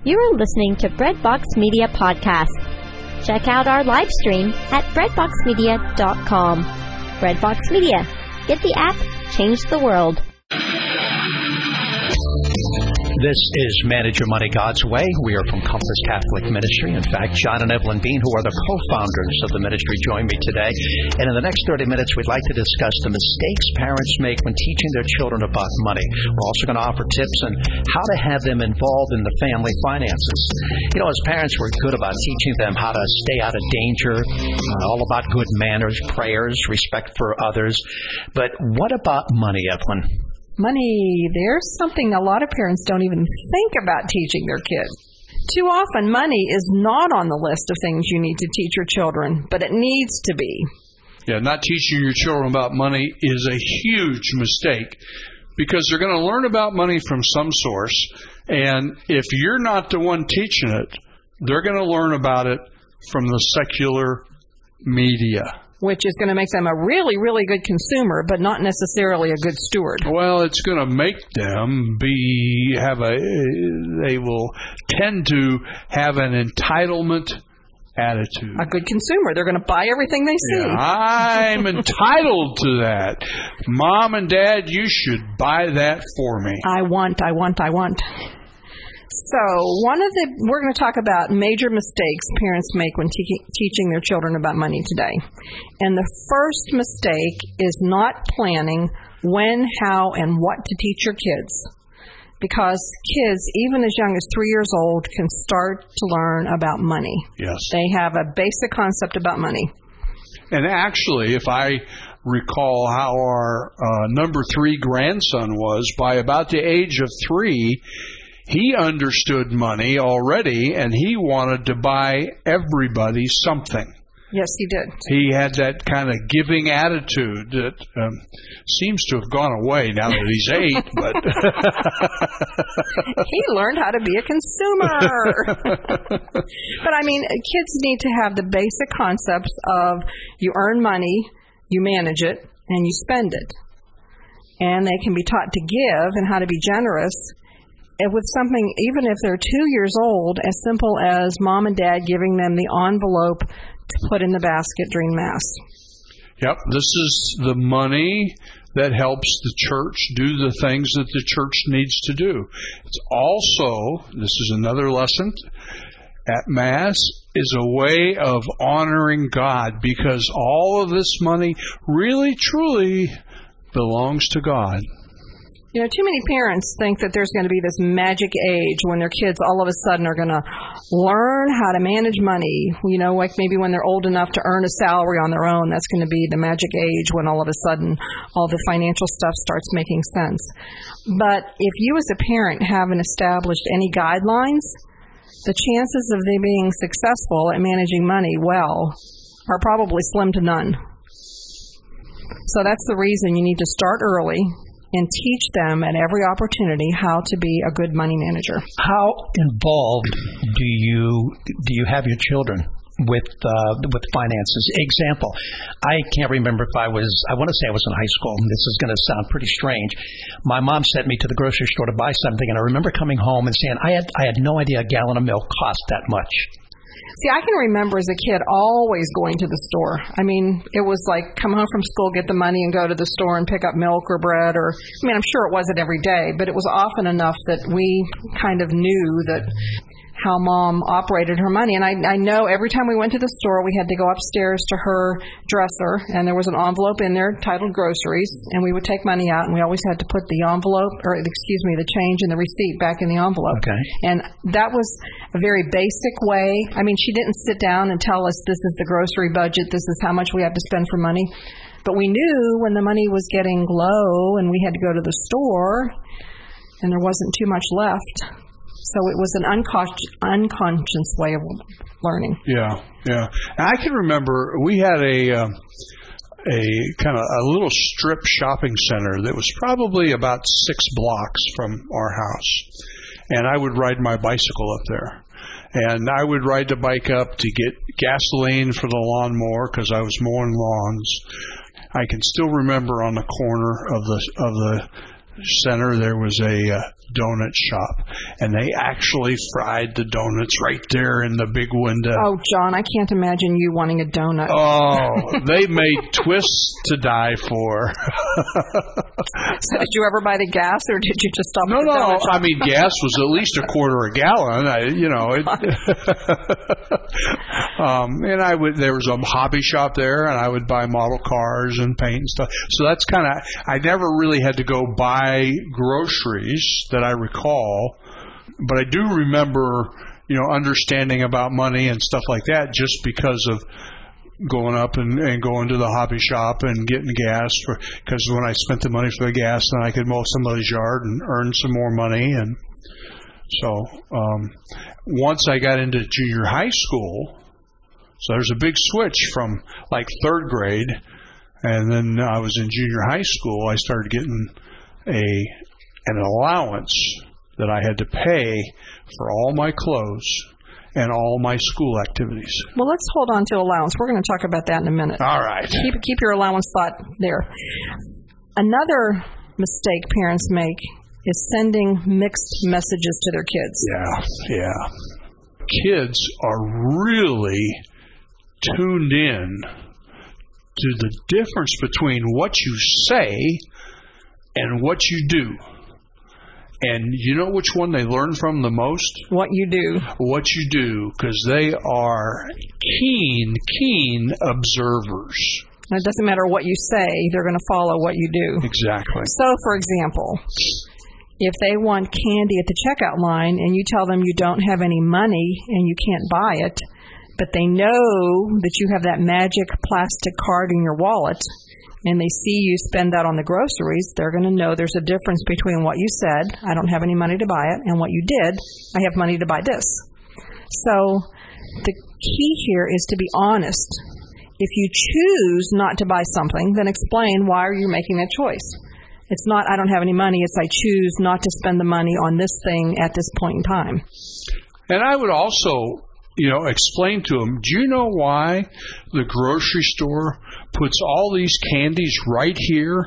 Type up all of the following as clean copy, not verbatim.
You are listening to Breadbox Media Podcast. Check out our live stream at breadboxmedia.com. Breadbox Media. Get the app, change the world. This is Manage Your Money God's Way. We are from Compass Catholic Ministry. In fact, John and Evelyn Bean, who are the co-founders of the ministry, join me today. And in the next 30 minutes, we'd like to discuss the mistakes parents make when teaching their children about money. We're also going to offer tips on how to have them involved in the family finances. You know, as parents, we're good about teaching them how to stay out of danger, all about good manners, prayers, respect for others. But what about money, Evelyn? Money, there's something a lot of parents don't even think about teaching their kids. Too often, money is not on the list of things you need to teach your children, but it needs to be. Yeah, not teaching your children about money is a huge mistake because they're going to learn about money from some source, and if you're not the one teaching it, they're going to learn about it from the secular media. Which is going to make them a really, really good consumer, but not necessarily a good steward. Well, it's going to make them they will tend to have an entitlement attitude. A good consumer. They're going to buy everything they see. Yeah, I'm entitled to that. Mom and Dad, you should buy that for me. I want. So, we're going to talk about major mistakes parents make when teaching their children about money today. And the first mistake is not planning when, how, and what to teach your kids. Because kids, even as young as 3 years old, can start to learn about money. Yes. They have a basic concept about money. And actually, if I recall how our number 3 grandson was, by about the age of 3, he understood money already, and he wanted to buy everybody something. Yes, he did. He had that kind of giving attitude that seems to have gone away now that he's 8. But he learned how to be a consumer. But, I mean, kids need to have the basic concepts of you earn money, you manage it, and you spend it. And they can be taught to give and how to be generous. With something, even if they're 2 years old, as simple as mom and dad giving them the envelope to put in the basket during Mass. Yep, this is the money that helps the church do the things that the church needs to do. It's also, this is another lesson, at Mass is a way of honoring God because all of this money really, truly belongs to God. You know, too many parents think that there's going to be this magic age when their kids all of a sudden are going to learn how to manage money. You know, like maybe when they're old enough to earn a salary on their own, that's going to be the magic age when all of a sudden all the financial stuff starts making sense. But if you as a parent haven't established any guidelines, the chances of them being successful at managing money well are probably slim to none. So that's the reason you need to start early and teach them at every opportunity how to be a good money manager. How involved do you have your children with finances? Example, I can't remember if I want to say I was in high school, and this is going to sound pretty strange. My mom sent me to the grocery store to buy something, and I remember coming home and saying, I had no idea a gallon of milk cost that much. See, I can remember as a kid always going to the store. I mean, it was like come home from school, get the money, and go to the store and pick up milk or bread. Or, I mean, I'm sure it wasn't every day, but it was often enough that we kind of knew that how Mom operated her money. And I know every time we went to the store, we had to go upstairs to her dresser, and there was an envelope in there titled groceries, and we would take money out, and we always had to put the the change and the receipt back in the envelope. Okay. And that was a very basic way. I mean, she didn't sit down and tell us this is the grocery budget, this is how much we have to spend for money. But we knew when the money was getting low and we had to go to the store and there wasn't too much left. So it was an unconscious way of learning. Yeah. And I can remember we had a kind of a little strip shopping center that was probably about 6 blocks from our house. And I would ride my bicycle up there. And I would ride the bike up to get gasoline for the lawnmower because I was mowing lawns. I can still remember on the corner of the center there was a donut shop, and they actually fried the donuts right there in the big window. Oh, John, I can't imagine you wanting a donut. Oh, they made twists to die for. So did you ever buy the gas, or did you just stop at the donut shop? I mean, gas was at least a quarter a gallon. And there was a hobby shop there, and I would buy model cars and paint and stuff. So that's kind of, I never really had to go buy groceries that I recall, but I do remember, understanding about money and stuff like that just because of going up and going to the hobby shop and getting gas, because when I spent the money for the gas, then I could mow somebody's yard and earn some more money. And so once I got into junior high school, so there's a big switch from like third grade, and then I was in junior high school, I started getting an allowance that I had to pay for all my clothes and all my school activities. Well, let's hold on to allowance. We're going to talk about that in a minute. All right. Keep your allowance thought there. Another mistake parents make is sending mixed messages to their kids. Yeah. Kids are really tuned in to the difference between what you say and what you do. And you know which one they learn from the most? What you do. What you do, because they are keen observers. And it doesn't matter what you say, they're going to follow what you do. Exactly. So, for example, if they want candy at the checkout line and you tell them you don't have any money and you can't buy it, but they know that you have that magic plastic card in your wallet, and they see you spend that on the groceries, they're going to know there's a difference between what you said, I don't have any money to buy it, and what you did, I have money to buy this. So the key here is to be honest. If you choose not to buy something, then explain why are you making that choice. It's not I don't have any money, it's I choose not to spend the money on this thing at this point in time. And I would also explain to them, do you know why the grocery store puts all these candies right here,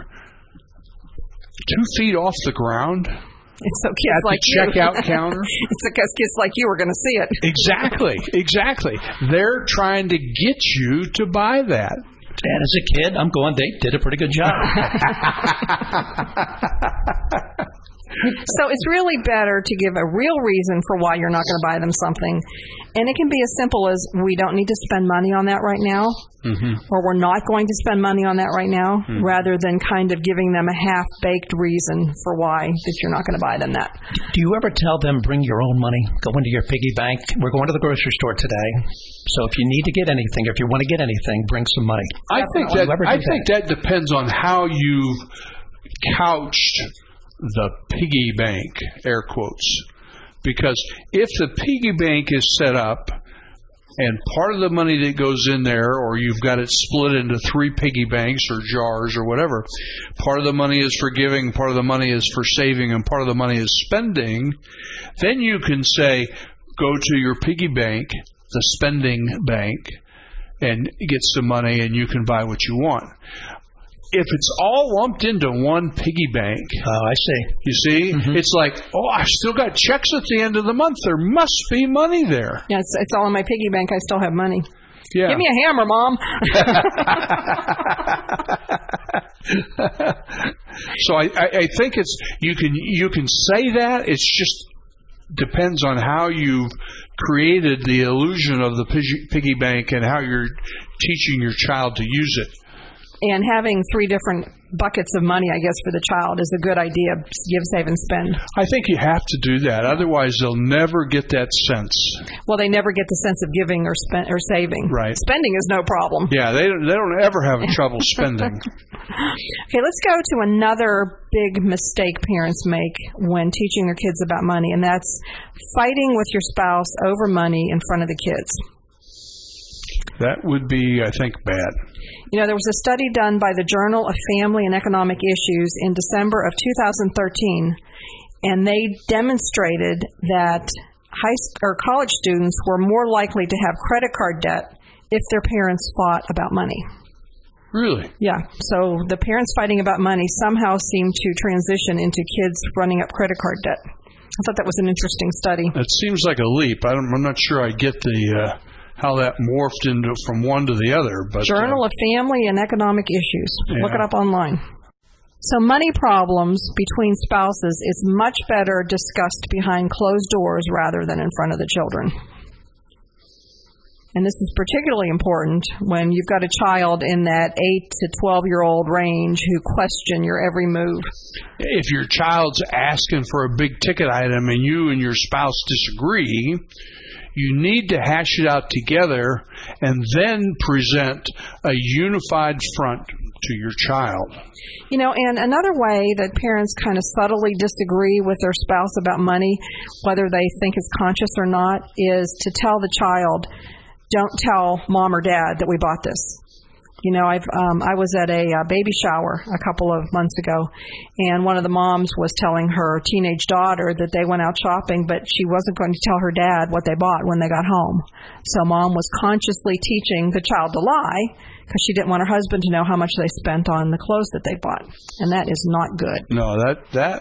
2 feet off the ground? It's so kids like you. At the checkout counter? It's because kids like you are going to see it. Exactly. They're trying to get you to buy that. And as a kid, I'm going, they did a pretty good job. So it's really better to give a real reason for why you're not going to buy them something. And it can be as simple as we don't need to spend money on that right now, or we're not going to spend money on that right now, rather than kind of giving them a half-baked reason for why that you're not going to buy them that. Do you ever tell them, bring your own money, go into your piggy bank, we're going to the grocery store today, so if you need to get anything, if you want to get anything, bring some money? I think that depends on how you've couched the piggy bank, air quotes. Because if the piggy bank is set up and part of the money that goes in there, or you've got it split into 3 piggy banks or jars or whatever, part of the money is for giving, part of the money is for saving, and part of the money is spending, then you can say, go to your piggy bank, the spending bank, and get some money and you can buy what you want. If it's all lumped into one piggy bank. Oh, I see. You see? It's like, I've still got checks at the end of the month. There must be money there. Yeah, it's all in my piggy bank. I still have money. Yeah. Give me a hammer, Mom. So I think you can say that. It's just depends on how you've created the illusion of the piggy bank and how you're teaching your child to use it. And having 3 different buckets of money, I guess, for the child is a good idea. Give, save, and spend. I think you have to do that. Otherwise, they'll never get that sense. Well, they never get the sense of giving or saving. Right. Spending is no problem. Yeah, they don't ever have trouble spending. Okay, let's go to another big mistake parents make when teaching their kids about money, and that's fighting with your spouse over money in front of the kids. That would be, I think, bad. There was a study done by the Journal of Family and Economic Issues in December of 2013, and they demonstrated that college students were more likely to have credit card debt if their parents fought about money. Really? Yeah. So the parents fighting about money somehow seemed to transition into kids running up credit card debt. I thought that was an interesting study. It seems like a leap. I'm not sure I get the how that morphed into from one to the other. But Journal of Family and Economic Issues. Yeah. Look it up online. So money problems between spouses is much better discussed behind closed doors rather than in front of the children. And this is particularly important when you've got a child in that 8 to 12-year-old range who question your every move. If your child's asking for a big ticket item and you and your spouse disagree, you need to hash it out together and then present a unified front to your child. You know, and another way that parents kind of subtly disagree with their spouse about money, whether they think it's conscious or not, is to tell the child, don't tell mom or dad that we bought this. You know, I was at a baby shower a couple of months ago, and one of the moms was telling her teenage daughter that they went out shopping, but she wasn't going to tell her dad what they bought when they got home. So mom was consciously teaching the child to lie because she didn't want her husband to know how much they spent on the clothes that they bought, and that is not good. No, that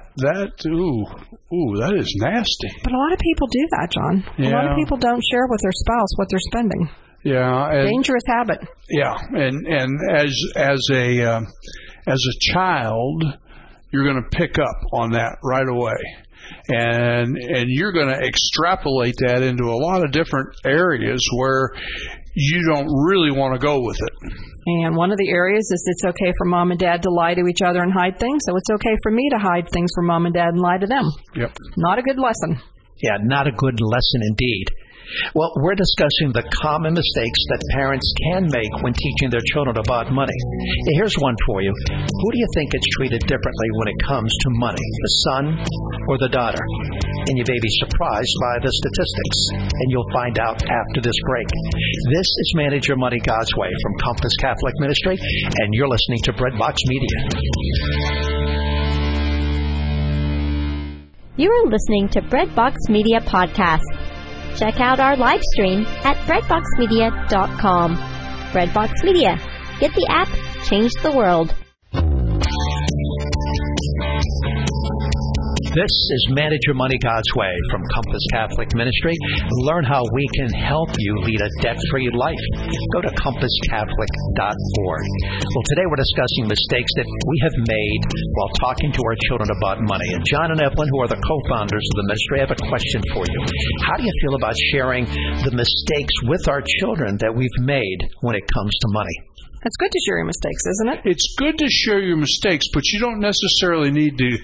is nasty. But a lot of people do that, John. Yeah. A lot of people don't share with their spouse what they're spending. Yeah, Dangerous habit. Yeah, and as a child, you're going to pick up on that right away, and you're going to extrapolate that into a lot of different areas where you don't really want to go with it. And one of the areas is it's okay for mom and dad to lie to each other and hide things, so it's okay for me to hide things from mom and dad and lie to them. Yep. Not a good lesson. Yeah, not a good lesson indeed. Well, we're discussing the common mistakes that parents can make when teaching their children about money. Here's one for you. Who do you think gets treated differently when it comes to money, the son or the daughter? And you may be surprised by the statistics, and you'll find out after this break. This is Manage Your Money God's Way from Compass Catholic Ministry, and you're listening to Breadbox Media. You are listening to Breadbox Media Podcast. Check out our live stream at breadboxmedia.com. Breadbox Media. Get the app, change the world. This is Manage Your Money God's Way from Compass Catholic Ministry. Learn how we can help you lead a debt-free life. Go to compasscatholic.org. Well, today we're discussing mistakes that we have made while talking to our children about money. And John and Evelyn, who are the co-founders of the ministry, have a question for you. How do you feel about sharing the mistakes with our children that we've made when it comes to money? It's good to share your mistakes, isn't it? It's good to share your mistakes, but you don't necessarily need to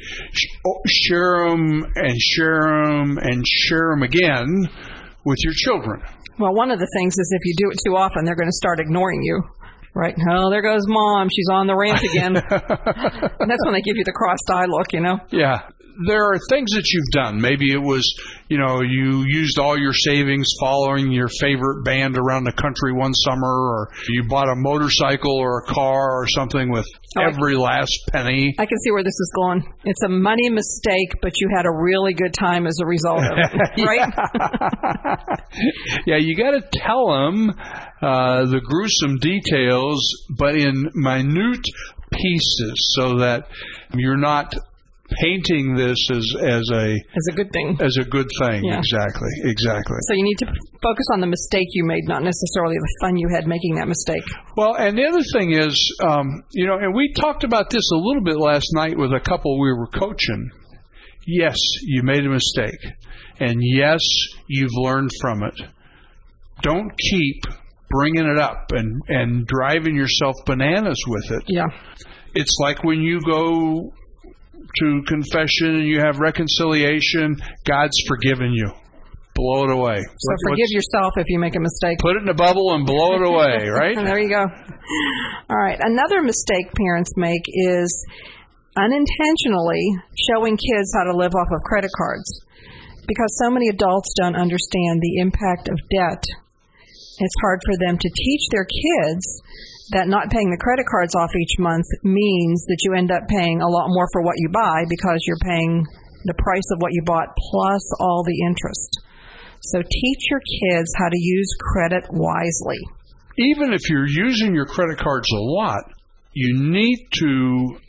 share them and share them and share them again with your children. Well, one of the things is if you do it too often, they're going to start ignoring you. Right? Oh, there goes Mom. She's on the rant again. And that's when they give you the crossed eye look, you know? Yeah. There are things that you've done. Maybe it was, you used all your savings following your favorite band around the country one summer, or you bought a motorcycle or a car or something with every last penny. I can see where this is going. It's a money mistake, but you had a really good time as a result of it, right? Yeah, you got to tell them the gruesome details, but in minute pieces so that you're not painting this as a good thing. As a good thing, yeah. Exactly. So you need to focus on the mistake you made, not necessarily the fun you had making that mistake. Well, and the other thing is, and we talked about this a little bit last night with a couple we were coaching. Yes, you made a mistake, and yes, you've learned from it. Don't keep bringing it up and driving yourself bananas with it. Yeah. It's like when you go to confession and you have reconciliation, God's forgiven you. Blow it away. So forgive yourself if you make a mistake. Put it in a bubble and blow it away, right? There you go. All right. Another mistake parents make is unintentionally showing kids how to live off of credit cards. Because so many adults don't understand the impact of debt, it's hard for them to teach their kids that not paying the credit cards off each month means that you end up paying a lot more for what you buy because you're paying the price of what you bought plus all the interest. So teach your kids how to use credit wisely. Even if you're using your credit cards a lot, you need to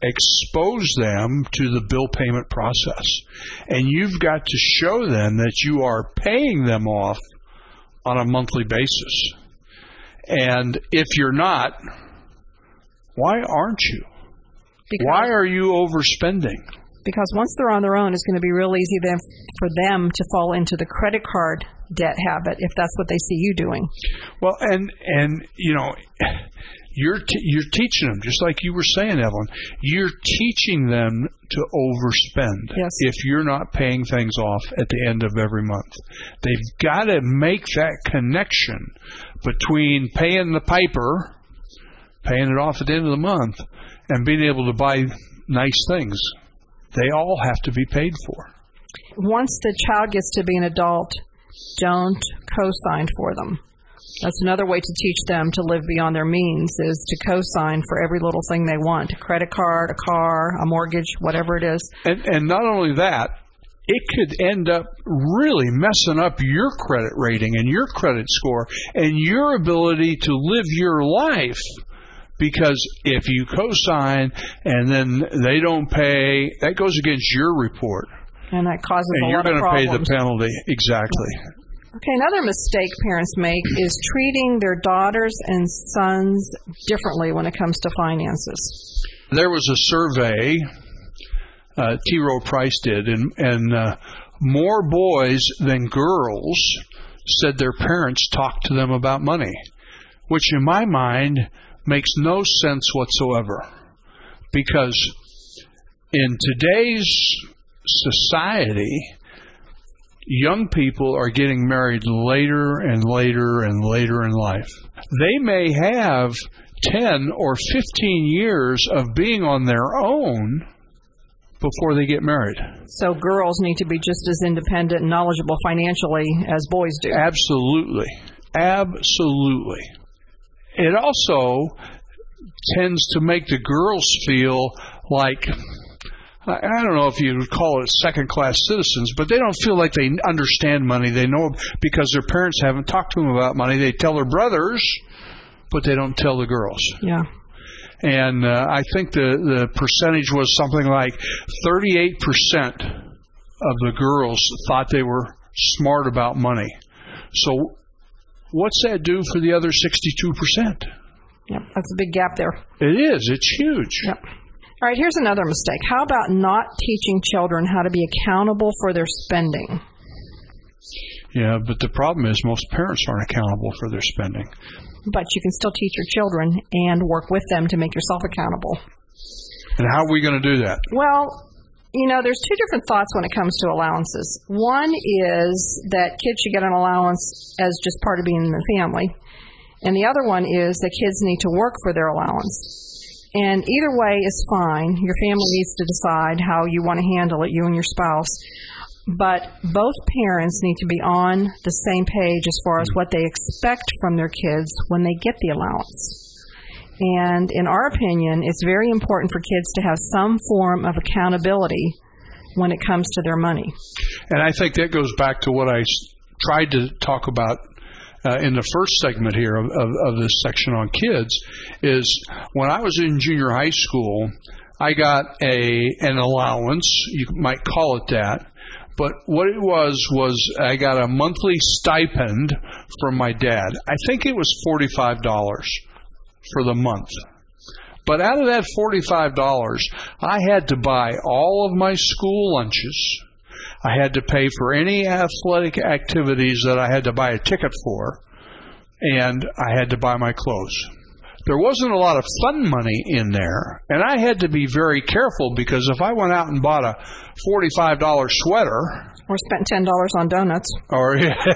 expose them to the bill payment process. And you've got to show them that you are paying them off on a monthly basis. And if you're not, why aren't you? Why are you overspending? Because once they're on their own, it's going to be real easy then for them to fall into the credit card debt habit if that's what they see you doing. Well, and you know, you're teaching them, just like you were saying, Evelyn. You're teaching them to overspend. Yes. If you're not paying things off at the end of every month. They've got to make that connection between paying the piper, paying it off at the end of the month, and being able to buy nice things. They all have to be paid for. Once the child gets to be an adult, don't co-sign for them. That's another way to teach them to live beyond their means, is to co-sign for every little thing they want. A credit card, a car, a mortgage, whatever it is. And not only that, it could end up really messing up your credit rating and your credit score and your ability to live your life. Because if you co-sign and then they don't pay, that goes against your report. And that causes a lot of problems. And you're going to pay the penalty. Exactly. Okay, another mistake parents make is treating their daughters and sons differently when it comes to finances. There was a survey T. Rowe Price did, and more boys than girls said their parents talked to them about money, which in my mind makes no sense whatsoever, because in today's society, young people are getting married later and later and later in life. They may have 10 or 15 years of being on their own before they get married. So girls need to be just as independent and knowledgeable financially as boys do. Absolutely. Absolutely. It also tends to make the girls feel like, I don't know if you would call it second-class citizens, but they don't feel like they understand money. They know because their parents haven't talked to them about money. They tell their brothers, but they don't tell the girls. Yeah. And I think the percentage was something like 38% of the girls thought they were smart about money. So what's that do for the other 62%? Yep, that's a big gap there. It is. It's huge. Yep. All right, here's another mistake. How about not teaching children how to be accountable for their spending? Yeah, but the problem is most parents aren't accountable for their spending. But you can still teach your children and work with them to make yourself accountable. And how are we going to do that? Well, you know, there's two different thoughts when it comes to allowances. One is that kids should get an allowance as just part of being in the family. And the other one is that kids need to work for their allowance. And either way is fine. Your family needs to decide how you want to handle it, you and your spouse. But both parents need to be on the same page as far as what they expect from their kids when they get the allowance. And in our opinion, it's very important for kids to have some form of accountability when it comes to their money. And I think that goes back to what I tried to talk about in the first segment here of this section on kids, is when I was in junior high school, I got an allowance, you might call it that, but what it was I got a monthly stipend from my dad. I think it was $45 for the month. But out of that $45, I had to buy all of my school lunches. I had to pay for any athletic activities that I had to buy a ticket for, and I had to buy my clothes. There wasn't a lot of fun money in there, and I had to be very careful, because if I went out and bought a $45 sweater, or spent $10 on donuts, or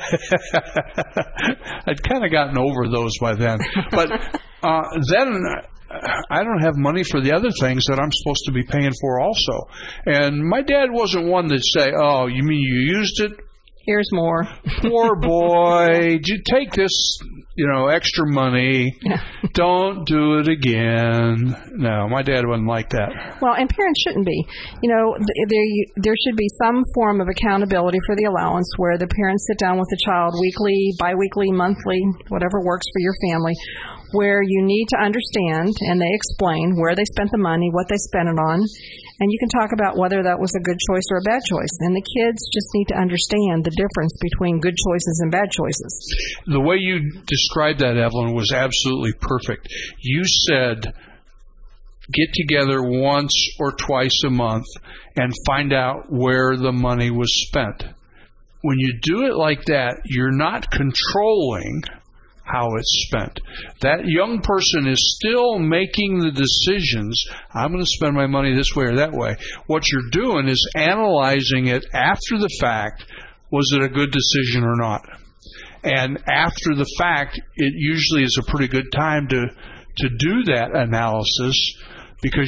I'd kind of gotten over those by then, but then I don't have money for the other things that I'm supposed to be paying for also. And my dad wasn't one to say, "Oh, you mean you used it? Here's more. Poor boy, you take this, extra money. Don't do it again." No, my dad wasn't like that. Well, and parents shouldn't be. There should be some form of accountability for the allowance where the parents sit down with the child weekly, biweekly, monthly, whatever works for your family, where you need to understand, and they explain where they spent the money, what they spent it on, and you can talk about whether that was a good choice or a bad choice. And the kids just need to understand the difference between good choices and bad choices. The way you described that, Evelyn, was absolutely perfect. You said get together once or twice a month and find out where the money was spent. When you do it like that, you're not controlling how it's spent. That young person is still making the decisions. I'm going to spend my money this way or that way. What you're doing is analyzing it after the fact. Was it a good decision or not? And after the fact, it usually is a pretty good time to do that analysis, because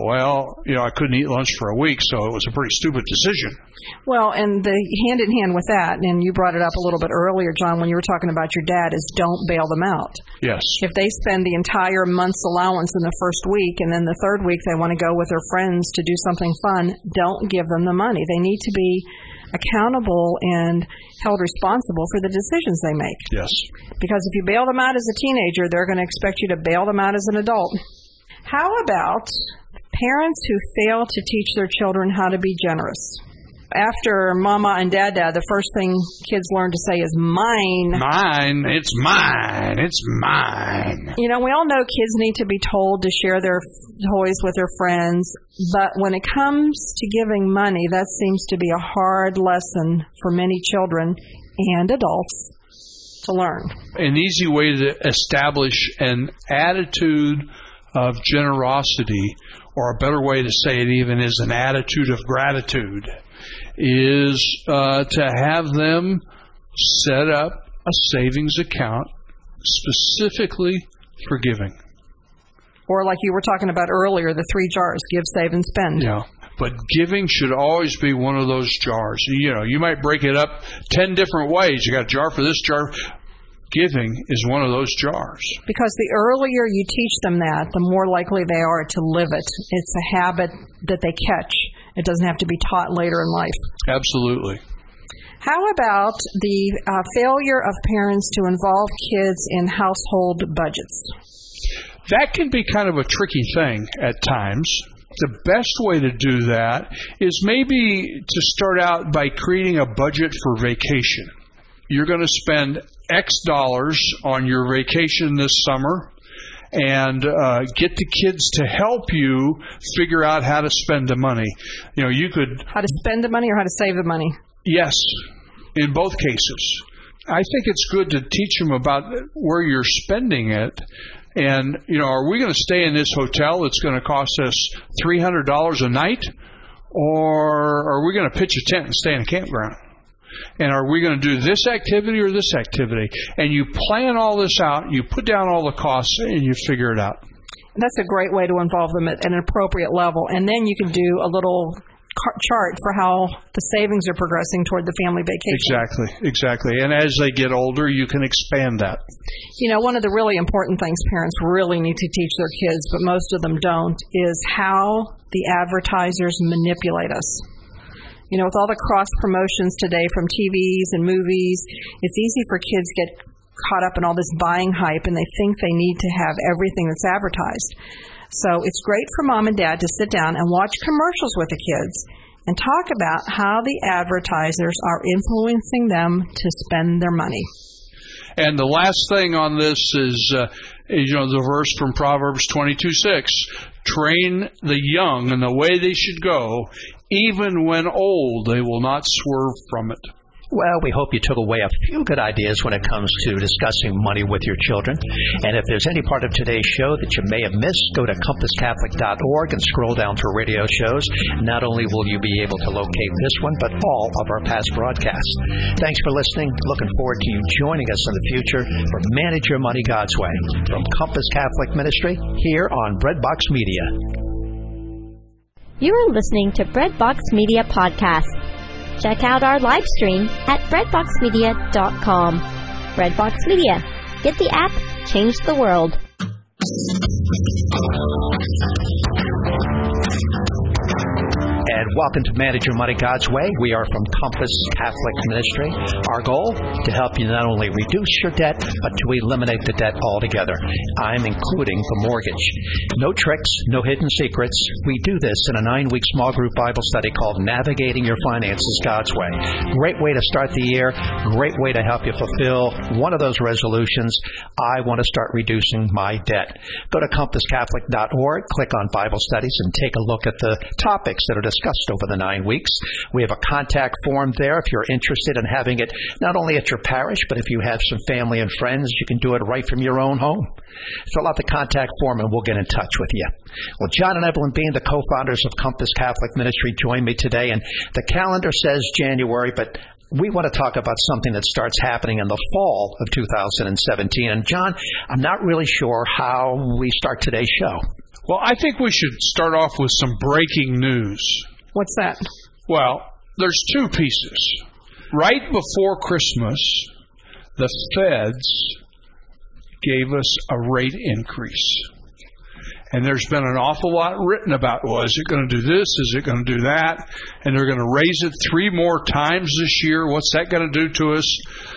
I couldn't eat lunch for a week, so it was a pretty stupid decision. Well, and the hand in hand with that, and you brought it up a little bit earlier, John, when you were talking about your dad, is don't bail them out. Yes. If they spend the entire month's allowance in the first week, and then the third week they want to go with their friends to do something fun, don't give them the money. They need to be accountable and held responsible for the decisions they make. Yes. Because if you bail them out as a teenager, they're going to expect you to bail them out as an adult. How about parents who fail to teach their children how to be generous? After mama and dada, the first thing kids learn to say is mine. Mine. It's mine. It's mine. We all know kids need to be told to share their toys with their friends, but when it comes to giving money, that seems to be a hard lesson for many children and adults to learn. An easy way to establish an attitude of generosity, or a better way to say it even, is an attitude of gratitude, is to have them set up a savings account specifically for giving. Or like you were talking about earlier, the 3 jars, give, save, and spend. Yeah. But giving should always be one of those jars. You might break it up 10 different ways. You got a jar for this, jar. Giving is one of those jars. Because the earlier you teach them that, the more likely they are to live it. It's a habit that they catch. It doesn't have to be taught later in life. Absolutely. How about the failure of parents to involve kids in household budgets? That can be kind of a tricky thing at times. The best way to do that is maybe to start out by creating a budget for vacation. You're going to spend X dollars on your vacation this summer, and get the kids to help you figure out how to spend the money. You could... How to spend the money or how to save the money? Yes, in both cases. I think it's good to teach them about where you're spending it. And, are we going to stay in this hotel that's going to cost us $300 a night? Or are we going to pitch a tent and stay in a campground? And are we going to do this activity or this activity? And you plan all this out, you put down all the costs, and you figure it out. That's a great way to involve them at an appropriate level. And then you can do a little chart for how the savings are progressing toward the family vacation. Exactly. And as they get older, you can expand that. One of the really important things parents really need to teach their kids, but most of them don't, is how the advertisers manipulate us. With all the cross-promotions today from TVs and movies, it's easy for kids to get caught up in all this buying hype, and they think they need to have everything that's advertised. So it's great for mom and dad to sit down and watch commercials with the kids and talk about how the advertisers are influencing them to spend their money. And the last thing on this is the verse from Proverbs 22:6. Train the young in the way they should go. Even when old, they will not swerve from it. Well, we hope you took away a few good ideas when it comes to discussing money with your children. And if there's any part of today's show that you may have missed, go to compasscatholic.org and scroll down for radio shows. Not only will you be able to locate this one, but all of our past broadcasts. Thanks for listening. Looking forward to you joining us in the future for Manage Your Money God's Way from Compass Catholic Ministry here on Breadbox Media. You are listening to Breadbox Media Podcast. Check out our live stream at breadboxmedia.com. Breadbox Media. Get the app, change the world. And Welcome to Manage Your Money God's Way. We are from Compass Catholic Ministry. Our goal, to help you not only reduce your debt, but to eliminate the debt altogether. I'm including the mortgage. No tricks, no hidden secrets. We do this in a 9-week small group Bible study called Navigating Your Finances God's Way. Great way to start the year. Great way to help you fulfill one of those resolutions. I want to start reducing my debt. Go to compasscatholic.org, click on Bible studies, and take a look at the topics that are discussed over the 9 weeks. We have a contact form there if you're interested in having it not only at your parish, but if you have some family and friends, you can do it right from your own home. Fill out the contact form and we'll get in touch with you. Well, John and Evelyn Bean, the co-founders of Compass Catholic Ministry, join me today, and the calendar says January, but we want to talk about something that starts happening in the fall of 2017. And John, I'm not really sure how we start today's show. Well, I think we should start off with some breaking news. What's that? Well, there's two pieces. Right before Christmas, the feds gave us a rate increase. And there's been an awful lot written about, well, is it going to do this? Is it going to do that? And they're going to raise it 3 more times this year. What's that going to do to us?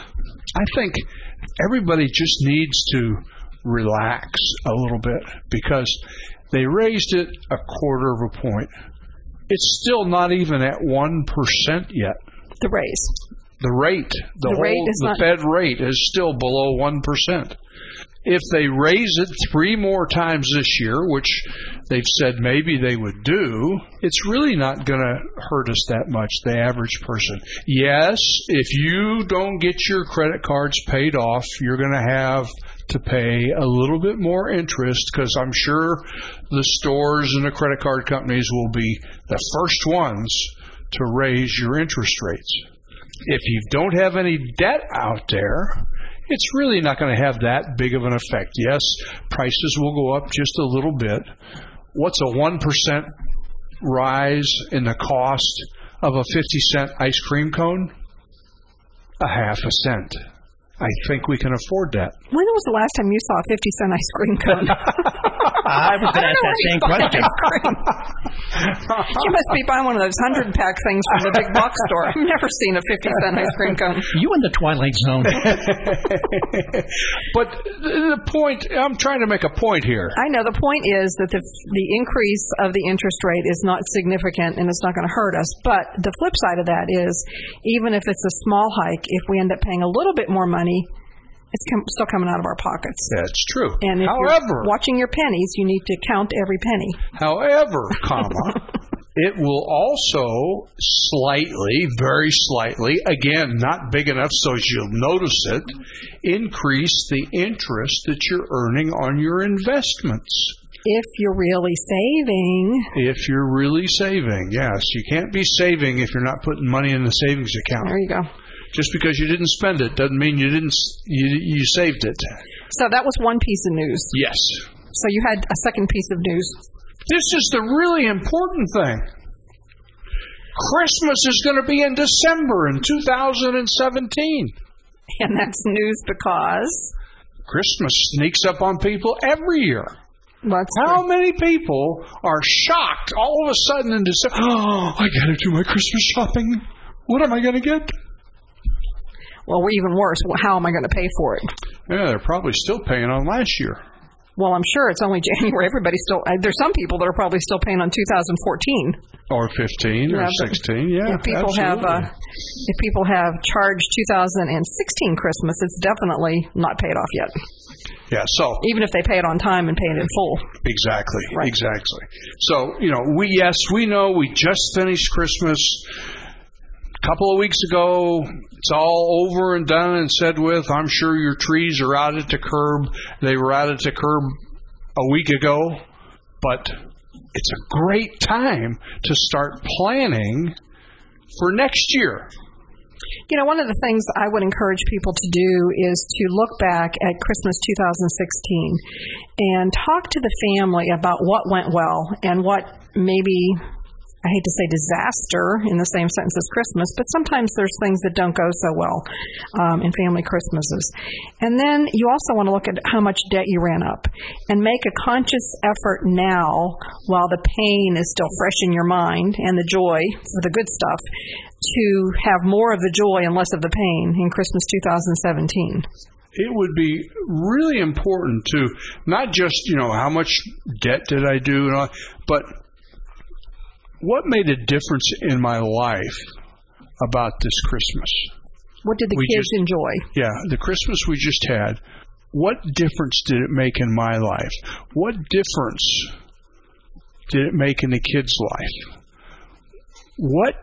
I think everybody just needs to relax a little bit because they raised it 1/4 point. It's still not even at 1% yet. The raise. The rate. The Fed rate is still below 1%. If they raise it 3 more times this year, which they've said maybe they would do, it's really not going to hurt us that much, the average person. Yes, if you don't get your credit cards paid off, you're going to have to pay a little bit more interest because I'm sure the stores and the credit card companies will be the first ones to raise your interest rates. If you don't have any debt out there, it's really not going to have that big of an effect. Yes, prices will go up just a little bit. What's a 1% rise in the cost of a 50-cent ice cream cone? 1/2 cent. I think we can afford that. When was the last time you saw a 50-cent ice cream cone? I was going to ask that same question. You must be buying one of those 100-pack things from the big box store. I've never seen a 50-cent ice cream cone. You in the Twilight Zone. But the point, I'm trying to make a point here. I know. The point is that the increase of the interest rate is not significant and it's not going to hurt us. But the flip side of that is, even if it's a small hike, if we end up paying a little bit more money, it's still coming out of our pockets. That's true. And if you're watching your pennies, you need to count every penny. However, it will also slightly, very slightly, again, not big enough so you'll notice it, increase the interest that you're earning on your investments. If you're really saving. If you're really saving, yes. You can't be saving if you're not putting money in the savings account. There you go. Just because you didn't spend it doesn't mean you saved it. So that was one piece of news. Yes. So you had a second piece of news. This is the really important thing. Christmas is going to be in December in 2017. And that's news because? Christmas sneaks up on people every year. How many people are shocked all of a sudden in December? Oh, I got to do my Christmas shopping. What am I going to get? Well, even worse, how am I going to pay for it? Yeah, they're probably still paying on last year. Well, I'm sure it's only January. Everybody's still, there's some people that are probably still paying on 2014. Or 15 or 16, yeah. If people have charged 2016 Christmas, it's definitely not paid off yet. Yeah, so even if they pay it on time and pay it in full. Exactly, right. Exactly. So, we know we just finished Christmas a couple of weeks ago. It's all over and done and said with. I'm sure your trees are out at the curb. They were out at the curb a week ago. But it's a great time to start planning for next year. One of the things I would encourage people to do is to look back at Christmas 2016 and talk to the family about what went well and what maybe I hate to say disaster in the same sentence as Christmas, but sometimes there's things that don't go so well in family Christmases. And then you also want to look at how much debt you ran up and make a conscious effort now, while the pain is still fresh in your mind and the joy for the good stuff, to have more of the joy and less of the pain in Christmas 2017. It would be really important to not just, how much debt did I do, and all, but what made a difference in my life about this Christmas? What did the kids enjoy? Yeah, the Christmas we just had. What difference did it make in my life? What difference did it make in the kids' life? What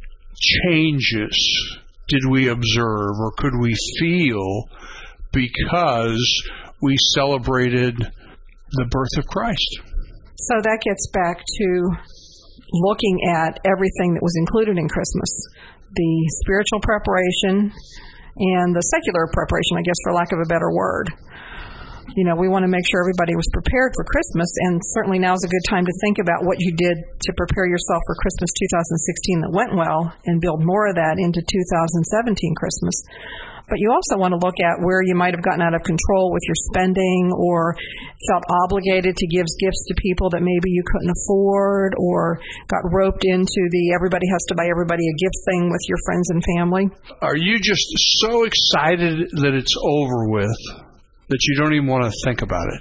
changes did we observe or could we feel because we celebrated the birth of Christ? So that gets back to looking at everything that was included in Christmas, the spiritual preparation and the secular preparation, I guess, for lack of a better word. We want to make sure everybody was prepared for Christmas, and certainly now is a good time to think about what you did to prepare yourself for Christmas 2016 that went well and build more of that into 2017 Christmas. But you also want to look at where you might have gotten out of control with your spending or felt obligated to give gifts to people that maybe you couldn't afford, or got roped into the everybody has to buy everybody a gift thing with your friends and family. Are you just so excited that it's over with that you don't even want to think about it?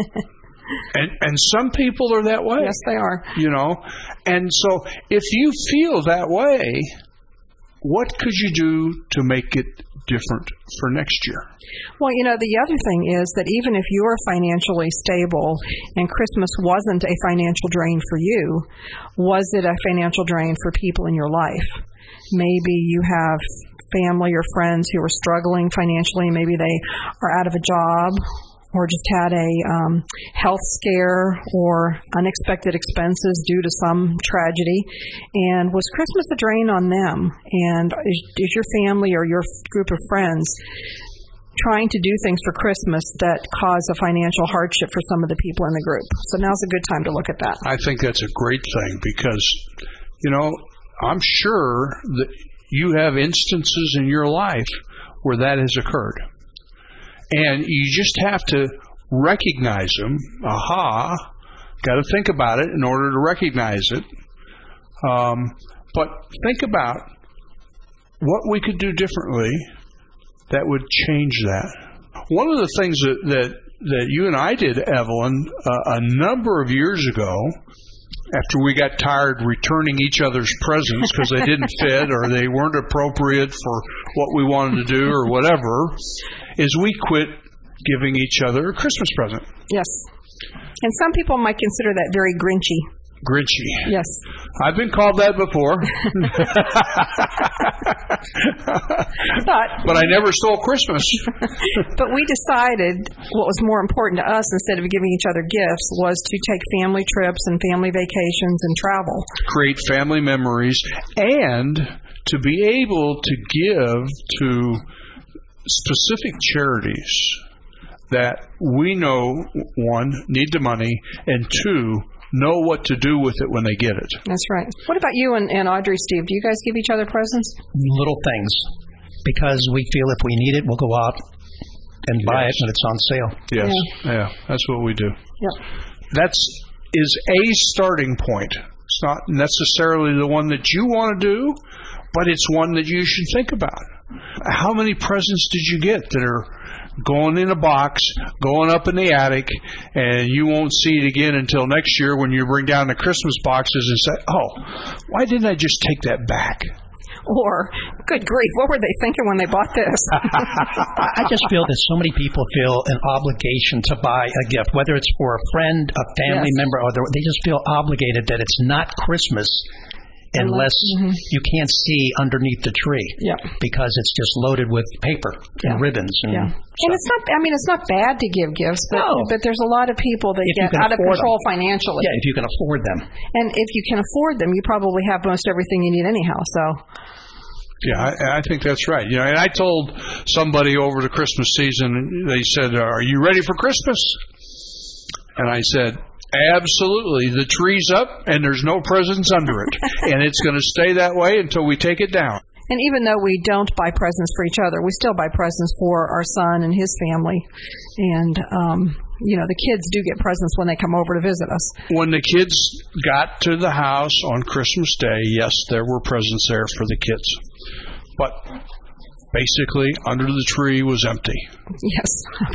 And some people are that way. Yes, they are. And so if you feel that way, what could you do to make it different for next year? Well, the other thing is that even if you're financially stable and Christmas wasn't a financial drain for you, was it a financial drain for people in your life? Maybe you have family or friends who are struggling financially. Maybe they are out of a job or just had a health scare or unexpected expenses due to some tragedy. And was Christmas a drain on them? And is your family or your group of friends trying to do things for Christmas that cause a financial hardship for some of the people in the group? So now's a good time to look at that. I think that's a great thing because, I'm sure that you have instances in your life where that has occurred. And you just have to recognize them. Got to think about it in order to recognize it. But think about what we could do differently that would change that. One of the things that you and I did, Evelyn, a number of years ago, after we got tired returning each other's presents because they didn't fit or they weren't appropriate for what we wanted to do or whatever, is we quit giving each other a Christmas present. Yes. And some people might consider that very Grinchy. Grinchy. Yes. I've been called that before. But I never stole Christmas. But we decided what was more important to us, instead of giving each other gifts, was to take family trips and family vacations and travel. Create family memories and to be able to give to specific charities that we know, one, need the money, and two, know what to do with it when they get it. That's right. What about you and Audrey, Steve? Do you guys give each other presents? Little things. Because we feel if we need it, we'll go out and buy it when it's on sale. Yes. Yeah. That's what we do. Yep. That is a starting point. It's not necessarily the one that you want to do, but it's one that you should think about. How many presents did you get that are going in a box, going up in the attic, and you won't see it again until next year when you bring down the Christmas boxes and say, why didn't I just take that back? Or, good grief, what were they thinking when they bought this? I just feel that so many people feel an obligation to buy a gift, whether it's for a friend, a family member, or they just feel obligated that it's not Christmas unless you can't see underneath the tree, because it's just loaded with paper and ribbons. And it's not. I mean, it's not bad to give gifts, but there's a lot of people that get out of control financially. Yeah, if you can afford them. And if you can afford them, you probably have most everything you need anyhow. So. Yeah, I think that's right. And I told somebody over the Christmas season, they said, "Are you ready for Christmas?" And I said, Absolutely. The tree's up, and there's no presents under it. And it's going to stay that way until we take it down. And even though we don't buy presents for each other, we still buy presents for our son and his family. And, the kids do get presents when they come over to visit us. When the kids got to the house on Christmas Day, yes, there were presents there for the kids. But basically, under the tree was empty. Yes,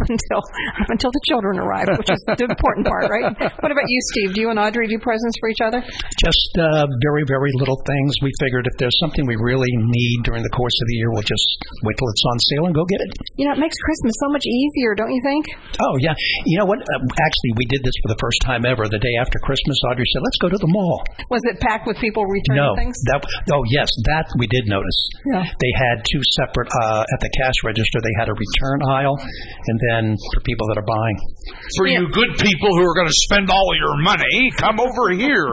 up until the children arrived, which is the important part, right? What about you, Steve? Do you and Audrey do presents for each other? Just very, very little things. We figured if there's something we really need during the course of the year, we'll just wait till it's on sale and go get it. It makes Christmas so much easier, don't you think? Oh, yeah. You know what? Actually, we did this for the first time ever. The day after Christmas, Audrey said, let's go to the mall. Was it packed with people returning things? Yes, that we did notice. Yeah. They had two separate, at the cash register, they had a return aisle, and then for people that are buying. For you good people who are going to spend all your money, come over here.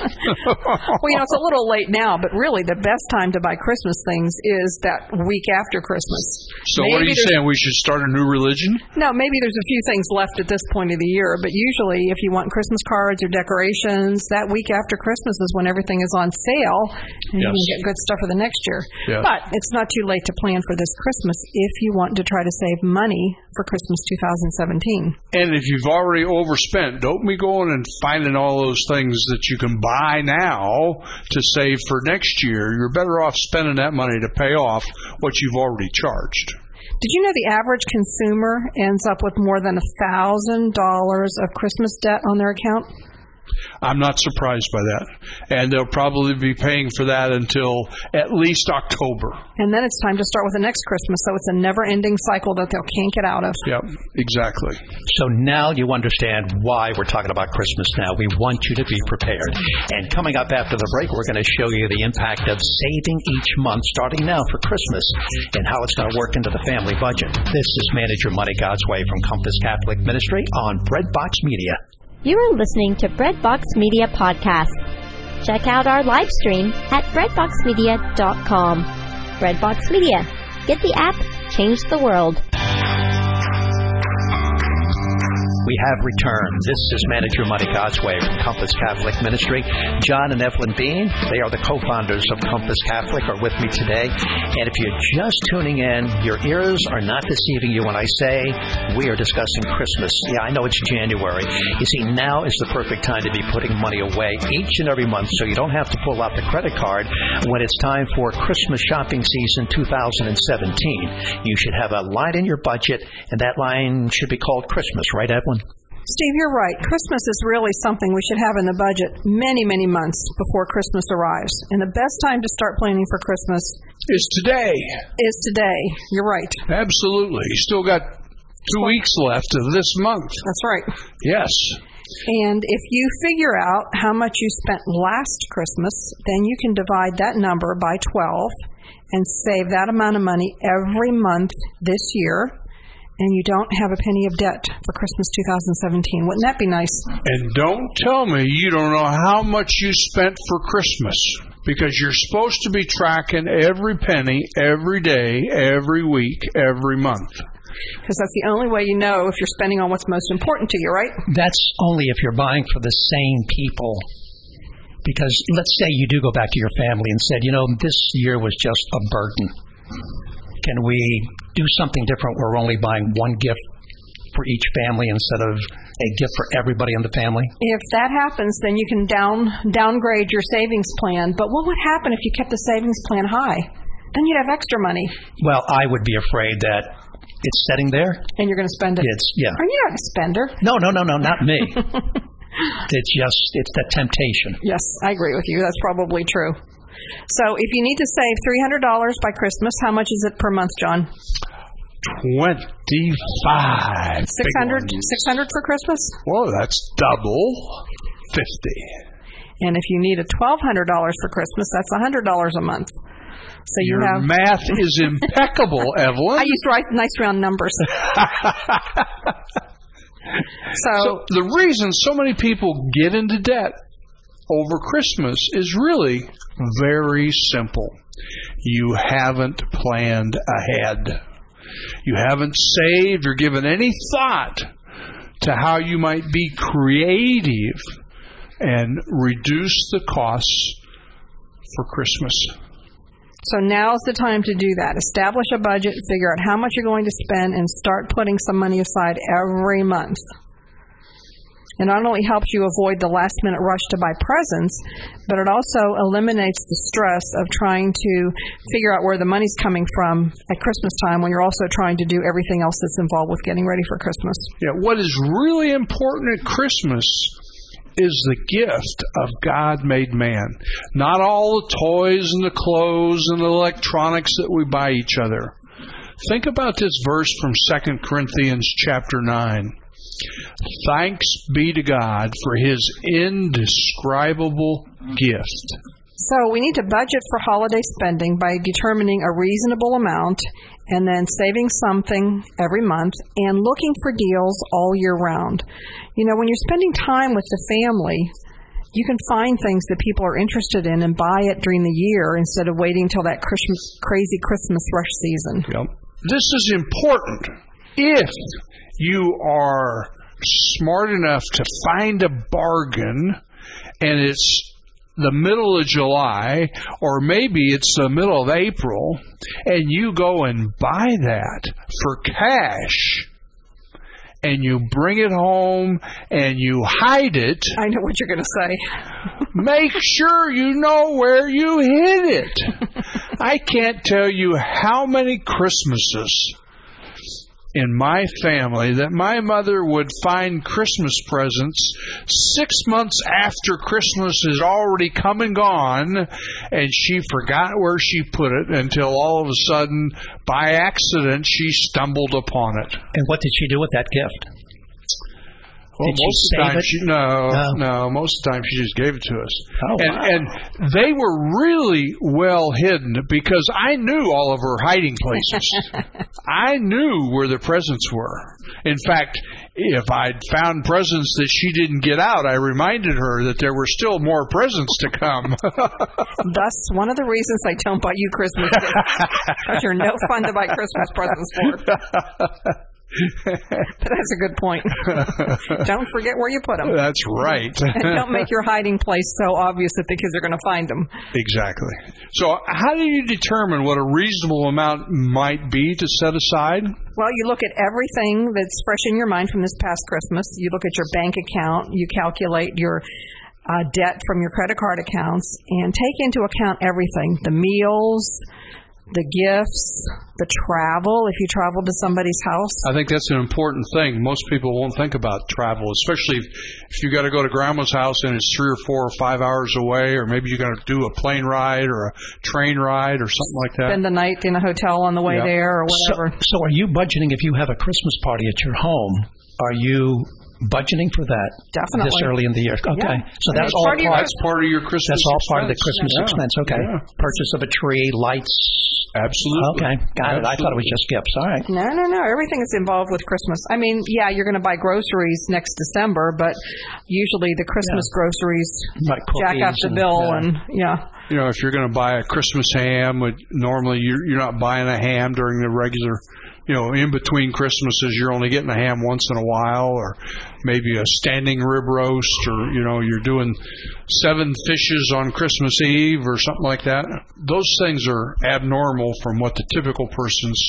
Well, it's a little late now, but really the best time to buy Christmas things is that week after Christmas. So what are you saying? We should start a new religion? No, maybe there's a few things left at this point of the year, but usually if you want Christmas cards or decorations, that week after Christmas is when everything is on sale, and you can get good stuff for the next year. Yes. But it's not too late to plan for this Christmas if you want to try to save money for Christmas 2017. And if you've already overspent, don't be going and finding all those things that you can buy now to save for next year. You're better off spending that money to pay off what you've already charged. Did you know the average consumer ends up with more than $1,000 of Christmas debt on their account? I'm not surprised by that. And they'll probably be paying for that until at least October. And then it's time to start with the next Christmas, so it's a never-ending cycle that they can't get out of. Yep, exactly. So now you understand why we're talking about Christmas now. We want you to be prepared. And coming up after the break, we're going to show you the impact of saving each month starting now for Christmas and how it's going to work into the family budget. This is Manage Your Money God's Way from Compass Catholic Ministry on Breadbox Media. You are listening to Breadbox Media Podcast. Check out our live stream at breadboxmedia.com. Breadbox Media. Get the app, change the world. We have returned. This is Manage Your Money God's Way from Compass Catholic Ministry. John and Evelyn Bean, they are the co-founders of Compass Catholic, are with me today. And if you're just tuning in, your ears are not deceiving you when I say we are discussing Christmas. Yeah, I know it's January. You see, now is the perfect time to be putting money away each and every month so you don't have to pull out the credit card when it's time for Christmas shopping season 2017. You should have a line in your budget, and that line should be called Christmas, right, Evelyn? Steve, you're right. Christmas is really something we should have in the budget many, many months before Christmas arrives. And the best time to start planning for Christmas is today. You're right. Absolutely. You still got 2 weeks left of this month. That's right. Yes. And if you figure out how much you spent last Christmas, then you can divide that number by 12 and save that amount of money every month this year. And you don't have a penny of debt for Christmas 2017. Wouldn't that be nice? And don't tell me you don't know how much you spent for Christmas, because you're supposed to be tracking every penny, every day, every week, every month. Because that's the only way you know if you're spending on what's most important to you, right? That's only if you're buying for the same people. Because let's say you do go back to your family and said, this year was just a burden. Can we do something different where we're only buying one gift for each family instead of a gift for everybody in the family? If that happens, then you can downgrade your savings plan. But what would happen if you kept the savings plan high? Then you'd have extra money. Well, I would be afraid that it's sitting there. And you're going to spend it. Yeah. Are you not a spender? No, not me. It's the temptation. Yes, I agree with you. That's probably true. So if you need to save $300 by Christmas, how much is it per month, John? 25. 600 for Christmas? Whoa, that's double. 50. And if you need $1,200 for Christmas, that's $100 a month. So your math is impeccable, Evelyn. I use nice round numbers. So the reason so many people get into debt over Christmas is really very simple. You haven't planned ahead. You haven't saved or given any thought to to how you might be creative and reduce the costs for Christmas. So now's the time to do that. Establish a budget, figure out how much you're going to spend, and start putting some money aside every month. It not only helps you avoid the last-minute rush to buy presents, but it also eliminates the stress of trying to figure out where the money's coming from at Christmas time when you're also trying to do everything else that's involved with getting ready for Christmas. Yeah, what is really important at Christmas is the gift of God-made man. Not all the toys and the clothes and the electronics that we buy each other. Think about this verse from 2 Corinthians chapter 9. Thanks be to God for His indescribable gift. So we need to budget for holiday spending by determining a reasonable amount and then saving something every month and looking for deals all year round. You know, when you're spending time with the family, you can find things that people are interested in and buy it during the year instead of waiting until that crazy Christmas rush season. Yep. This is important. If you are smart enough to find a bargain and it's the middle of July, or maybe it's the middle of April, and you go and buy that for cash, and you bring it home, and you hide it. I know what you're going to say. Make sure you know where you hid it. I can't tell you how many Christmases in my family that my mother would find Christmas presents 6 months after Christmas is already come and gone, and she forgot where she put it until all of a sudden, by accident, she stumbled upon it. And what did she do with that gift? Well, most of the time, most of the time she just gave it to us. Oh, wow. And they were really well hidden because I knew all of her hiding places. I knew where the presents were. In fact, if I'd found presents that she didn't get out, I reminded her that there were still more presents to come. Thus, one of the reasons I don't buy you Christmas gifts, because you're no fun to buy Christmas presents for. That's a good point. Don't forget where you put them. That's right. And don't make your hiding place so obvious that the kids are going to find them. Exactly. So how do you determine what a reasonable amount might be to set aside? Well, you look at everything that's fresh in your mind from this past Christmas. You look at your bank account. You calculate your debt from your credit card accounts and take into account everything. The meals, the gifts, the travel, if you travel to somebody's house. I think that's an important thing. Most people won't think about travel, especially if you got to go to grandma's house and it's 3 or 4 or 5 hours away, or maybe you got to do a plane ride or a train ride or something like that. Spend the night in a hotel on the way there or whatever. So are you budgeting if you have a Christmas party at your home? Are you budgeting for that? Definitely. This early in the year. Okay. Yeah. So that's all part of your Christmas That's all expense. part of the Christmas expense. Okay. Yeah. Purchase of a tree, lights. Absolutely. Okay. Got it. I thought it was just gifts. All right. No. Everything is involved with Christmas. I mean, yeah, you're going to buy groceries next December, but usually the Christmas groceries Like jack up the bill and You know, if you're going to buy a Christmas ham, normally you're not buying a ham during the regular, in between Christmases, you're only getting a ham once in a while, or maybe a standing rib roast, or, you're doing 7 fishes on Christmas Eve or something like that. Those things are abnormal from what the typical person's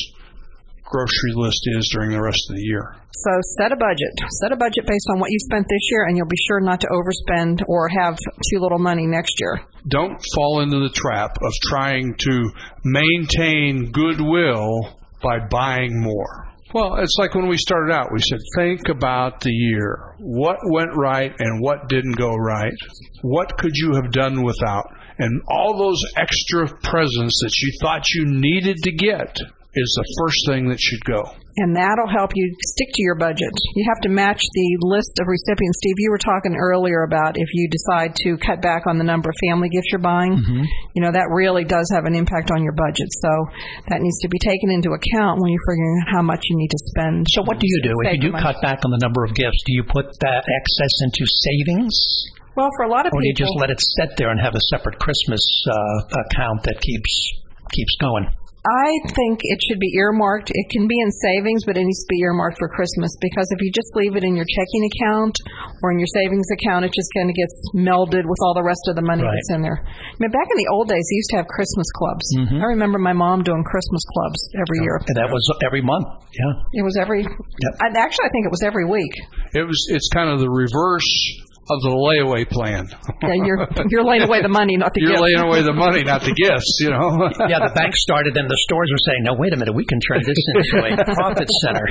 grocery list is during the rest of the year. So set a budget. Set a budget based on what you spent this year, and you'll be sure not to overspend or have too little money next year. Don't fall into the trap of trying to maintain goodwill by buying more. Well, it's like when we started out, we said, think about the year. What went right and what didn't go right? What could you have done without? And all those extra presents that you thought you needed to get is the first thing that should go. And that'll help you stick to your budget. You have to match the list of recipients. Steve, you were talking earlier about if you decide to cut back on the number of family gifts you're buying, that really does have an impact on your budget. So that needs to be taken into account when you're figuring out how much you need to spend. So what do you do? If you do cut back on the number of gifts, do you put that excess into savings? Well, for a lot of people... Or do you just let it sit there and have a separate Christmas account that keeps going? I think it should be earmarked. It can be in savings, but it needs to be earmarked for Christmas, because if you just leave it in your checking account or in your savings account, it just kind of gets melded with all the rest of the money that's in there. I mean, back in the old days, they used to have Christmas clubs. I remember my mom doing Christmas clubs every year. And that was every month. Yeah. It was every. Actually, I think it was every week. It's kind of the reverse of the layaway plan. Yeah, you're laying away the money, not the gifts. You're laying away the money, not the gifts, you know. Yeah, the bank started and the stores were saying, no, wait a minute, we can turn this into a profit center.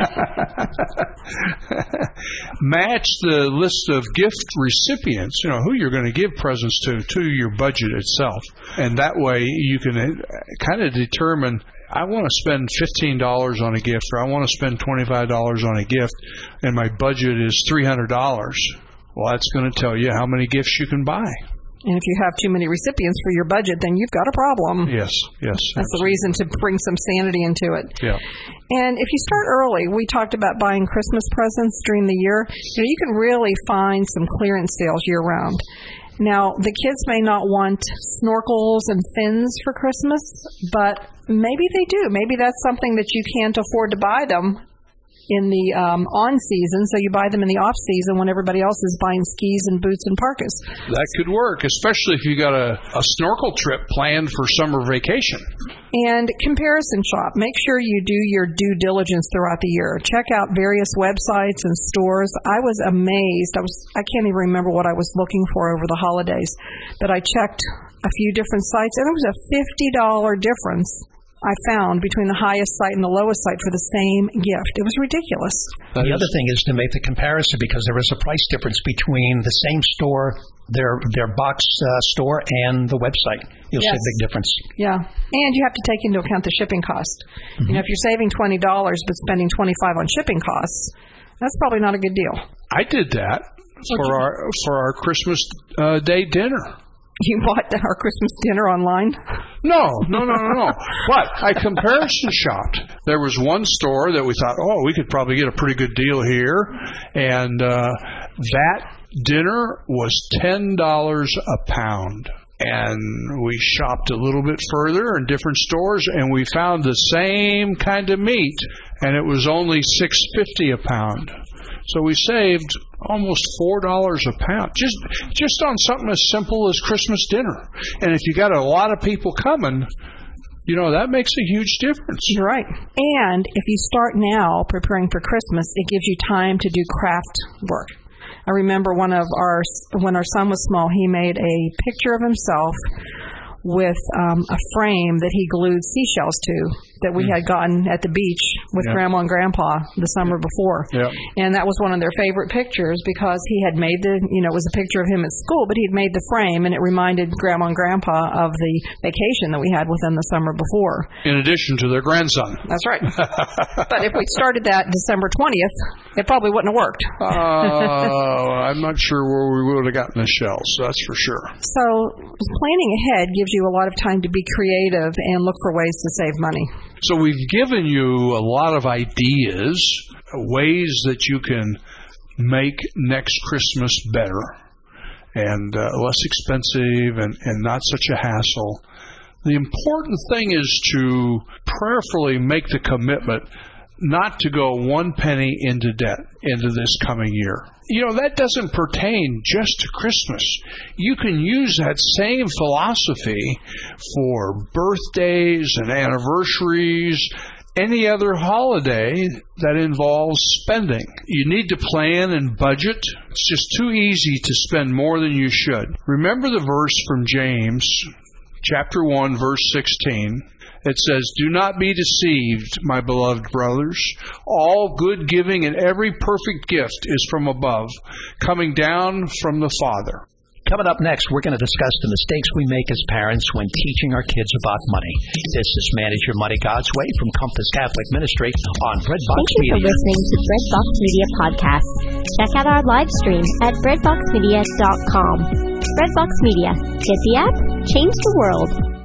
Match the list of gift recipients, you know, who you're going to give presents to your budget itself. And that way you can kind of determine, I want to spend $15 on a gift, or I want to spend $25 on a gift, and my budget is $300. Well, that's going to tell you how many gifts you can buy. And if you have too many recipients for your budget, then you've got a problem. Yes. That's the reason to bring some sanity into it. Yeah. And if you start early, we talked about buying Christmas presents during the year. You know, you can really find some clearance sales year-round. Now, the kids may not want snorkels and fins for Christmas, but maybe they do. Maybe that's something that you can't afford to buy them in the on-season, so you buy them in the off-season when everybody else is buying skis and boots and parkas. That could work, especially if you got a snorkel trip planned for summer vacation. And comparison shop. Make sure you do your due diligence throughout the year. Check out various websites and stores. I was amazed. I can't even remember what I was looking for over the holidays, but I checked a few different sites, and it was a $50 difference I found between the highest site and the lowest site for the same gift. It was ridiculous. The other thing is to make the comparison, because there is a price difference between the same store, their box store, and the website. You'll see a big difference. Yeah. And you have to take into account the shipping cost. You know, if you're saving $20 but spending $25 on shipping costs, that's probably not a good deal. I did that for our Christmas Day dinner. You bought our Christmas dinner online? No. But I comparison shopped. There was one store that we thought, we could probably get a pretty good deal here. And that dinner was $10 a pound. And we shopped a little bit further in different stores, and we found the same kind of meat, and it was only $6.50 a pound. So we saved almost $4 a pound just on something as simple as Christmas dinner. And if you got a lot of people coming, you know, that makes a huge difference. You're right. And if you start now preparing for Christmas, it gives you time to do craft work. I remember when our son was small, he made a picture of himself with a frame that he glued seashells to that we had gotten at the beach with Grandma and Grandpa the summer before. And that was one of their favorite pictures, because he had made it was a picture of him at school, but he'd made the frame, and it reminded Grandma and Grandpa of the vacation that we had with them the summer before. In addition to their grandson. That's right. But if we started that December 20th, it probably wouldn't have worked. I'm not sure where we would have gotten the shells, that's for sure. So planning ahead gives you a lot of time to be creative and look for ways to save money. So we've given you a lot of ideas, ways that you can make next Christmas better and less expensive and not such a hassle. The important thing is to prayerfully make the commitment not to go one penny into debt into this coming year. You know, that doesn't pertain just to Christmas. You can use that same philosophy for birthdays and anniversaries, any other holiday that involves spending. You need to plan and budget. It's just too easy to spend more than you should. Remember the verse from James, chapter 1, verse 16. It says, "Do not be deceived, my beloved brothers. All good giving and every perfect gift is from above, coming down from the Father." Coming up next, we're going to discuss the mistakes we make as parents when teaching our kids about money. This is Manage Your Money God's Way from Compass Catholic Ministry on Breadbox Media. Thank you for listening to Breadbox Media Podcast. Check out our live stream at breadboxmedia.com. Breadbox Media. Get the app, change the world.